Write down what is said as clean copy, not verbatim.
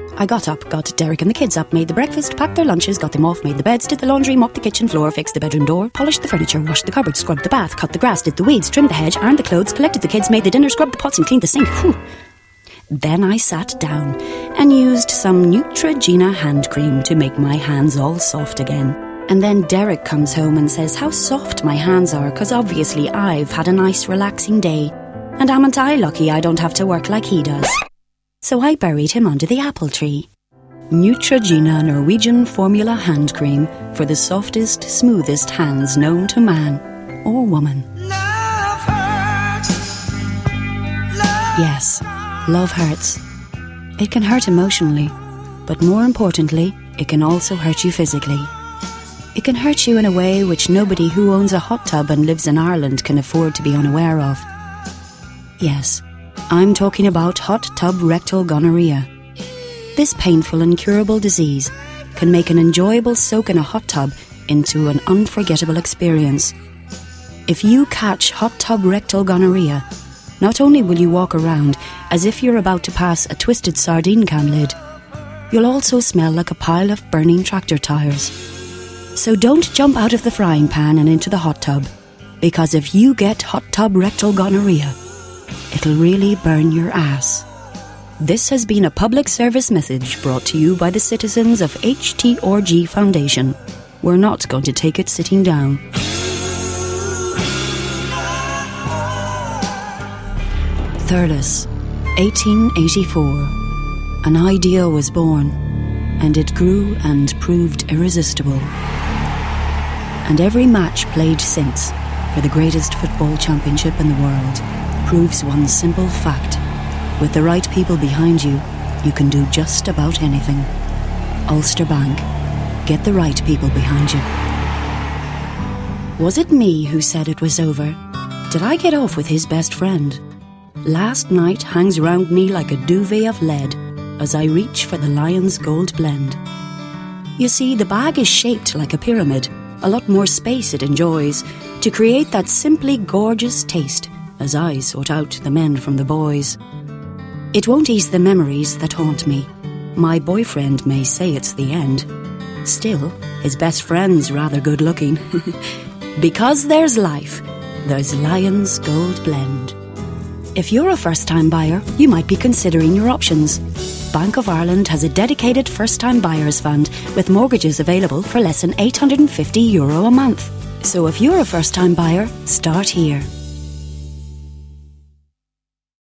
I got up, got Derek and the kids up, made the breakfast, packed their lunches, got them off, made the beds, did the laundry, mopped the kitchen floor, fixed the bedroom door, polished the furniture, washed the cupboard, scrubbed the bath, cut the grass, did the weeds, trimmed the hedge, ironed the clothes, collected the kids, made the dinner, scrubbed the pots and cleaned the sink. Whew. Then I sat down and used some Neutrogena hand cream to make my hands all soft again. And then Derek comes home and says how soft my hands are, because obviously I've had a nice relaxing day. And amn't I lucky I don't have to work like he does. So I buried him under the apple tree. Neutrogena Norwegian Formula Hand Cream for the softest, smoothest hands known to man or woman. Love hurts. Yes, love hurts. It can hurt emotionally, but more importantly, it can also hurt you physically. It can hurt you in a way which nobody who owns a hot tub and lives in Ireland can afford to be unaware of. Yes, I'm talking about hot tub rectal gonorrhea. This painful incurable disease can make an enjoyable soak in a hot tub into an unforgettable experience. If you catch hot tub rectal gonorrhea, not only will you walk around as if you're about to pass a twisted sardine can lid, you'll also smell like a pile of burning tractor tires. So don't jump out of the frying pan and into the hot tub, because if you get hot tub rectal gonorrhea, it'll really burn your ass. This has been a public service message brought to you by the citizens of HTRG Foundation. We're not going to take it sitting down. Thurles, 1884. An idea was born, and it grew and proved irresistible. And every match played since for the greatest football championship in the world proves one simple fact. With the right people behind you, you can do just about anything. Ulster Bank. Get the right people behind you. Was it me who said it was over? Did I get off with his best friend? Last night hangs round me like a duvet of lead as I reach for the Lion's Gold Blend. You see, the bag is shaped like a pyramid, a lot more space it enjoys, to create that simply gorgeous taste as I sort out the men from the boys. It won't ease the memories that haunt me. My boyfriend may say it's the end. Still, his best friend's rather good looking. Because there's life, there's Lion's Gold Blend. If you're a first-time buyer, you might be considering your options. Bank of Ireland has a dedicated first-time buyers fund with mortgages available for less than €850 a month. So if you're a first-time buyer, start here.